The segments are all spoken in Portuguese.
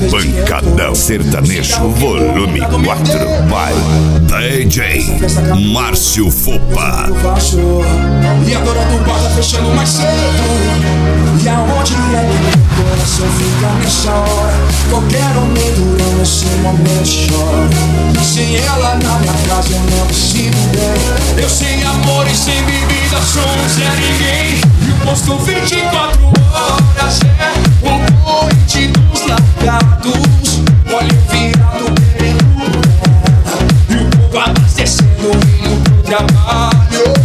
Pancadão Sertanejo Volume 4 by DJ Márcio Fopa. E agora tu bota fechando mais cedo. E aonde é que o coração fica nessa hora? Qualquer homem durante esse momento chora. Sem ela na minha casa eu não consigo bem. Eu sem amor e sem bebida sou um Zé Ninguém. E o posto 24 horas é o noite dos largados. Olha virado querendo ela. E o povo abastecendo indo pro trabalho.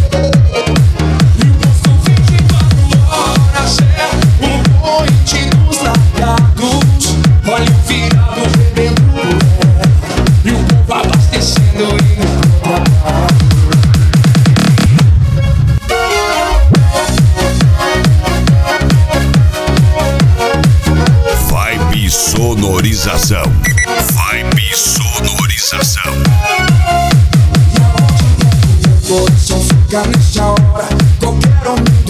E o posto 24 horas é o noite dos largados. Olha virado querendo ela. E o povo abastecendo indo pro trabalho. Sonorização. Vibe sonorização. E aonde é que o coração fica nessa hora? Qualquer homem